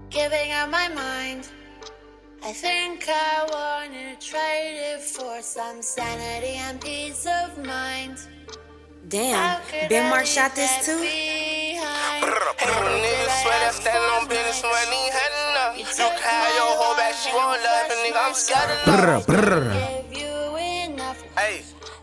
giving up my mind. I think I wanna trade it for some sanity and peace of mind. Damn, Ben Mark shot this too? Hey, niggas swear that standing on business when I ain't had enough. You can have your whole back, she won't love, and nigga, I'm scared of love. Give you enough. Hey.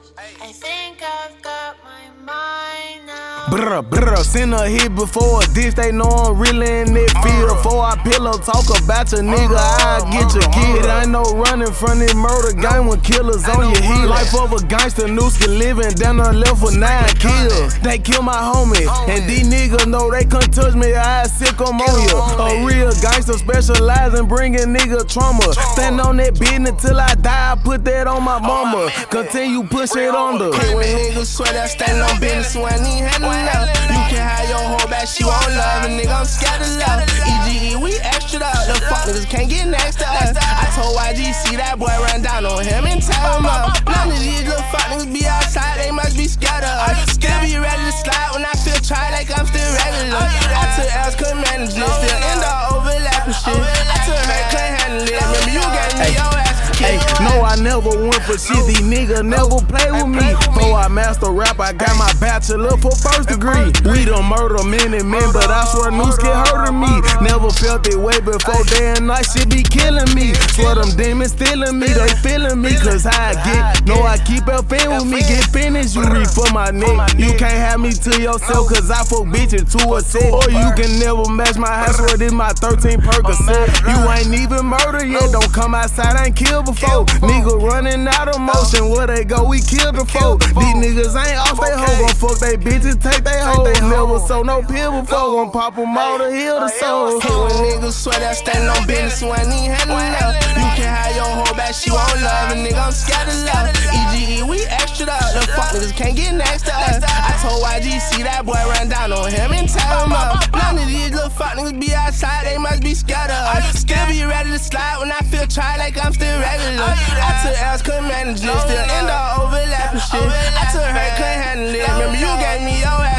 I think I've got my mind now. Brr, send a hit before a dish, they know I'm really in that field. Before I pillow talk about your nigga, I'll get your kid. Ain't no running from this murder game when killers on your heel. Life of a gangster, Nooski living down the left with 9 kills. They kill my homie, and these niggas know they can't touch me, I sick them on you. A real gangster specialize in bringing nigga trauma. Stand on that business till I die, I put that on my mama. Continue push it under. When niggas swear that standing on business when I ain't had enough. You can have your whole back, she won't love, and nigga, I'm scared of love. EGE, we extra up, the fuck niggas can't get next to us. I told YG, see that boy run down on him and tell him up. None of these little fuck niggas be outside, they must be scared of us. Still be ready to slide when I feel try like I'm still regular. I took L's, couldn't manage it, still end up overlapping shit. I took her, couldn't handle it, remember you gave me your ass. Hey, no, I never went for shit, these niggas never play with me. Before I master rap, I got my bachelor for first degree. We done murder many men, but I swear Nooski hurting me. Never felt it way before day and night, shit be killing me. Swear them demons stealing me, they feeling me, cause how I get. No, I keep up in with me, get finished, you reach for my neck. You can't have me to yourself, cause I fuck bitches to a set. Or you can never match my house, swear this my 13 Percocet. You ain't even murder yet, don't come outside, I ain't killed before. Nigga running out of motion, where they go, we kill the folk. These niggas ain't off they hoe, gon' fuck they bitches, take they hoes. Never sold no pill before, gon' pop them all to heal the soul. When niggas swear that standing on business when I ain't had enough. You can have your whole back, she won't love, and nigga, I'm scared of love. EGE, we extra up, the fuck niggas can't get next to us. I told YG, see that boy run down on him and tell him up. None of these little fuck niggas be outside, they must be scared of us. Still be ready to slide when I feel try like I'm still regular. I took L's, couldn't manage it, still end up overlapping shit. I took her, couldn't handle it, remember you gave me your ass.